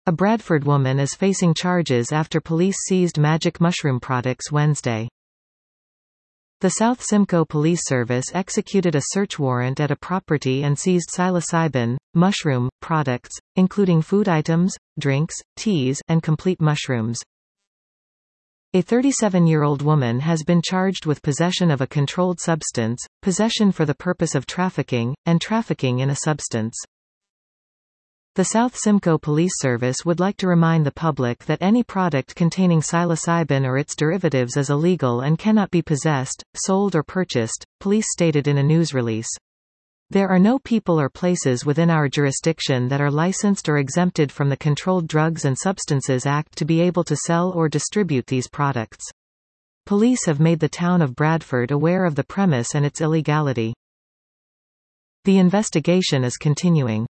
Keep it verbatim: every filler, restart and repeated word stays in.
A Bradford woman is facing charges after police seized magic mushroom products Wednesday. The South Simcoe Police Service executed a search warrant at a property and seized psilocybin, mushroom, products, including food items, drinks, teas, and complete mushrooms. A thirty-seven-year-old woman has been charged with possession of a controlled substance, possession for the purpose of trafficking, and trafficking in a substance. The South Simcoe Police Service would like to remind the public that any product containing psilocybin or its derivatives is illegal and cannot be possessed, sold or purchased, police stated in a news release. There are no people or places within our jurisdiction that are licensed or exempted from the Controlled Drugs and Substances Act to be able to sell or distribute these products. Police have made the town of Bradford aware of the premise and its illegality. The investigation is continuing.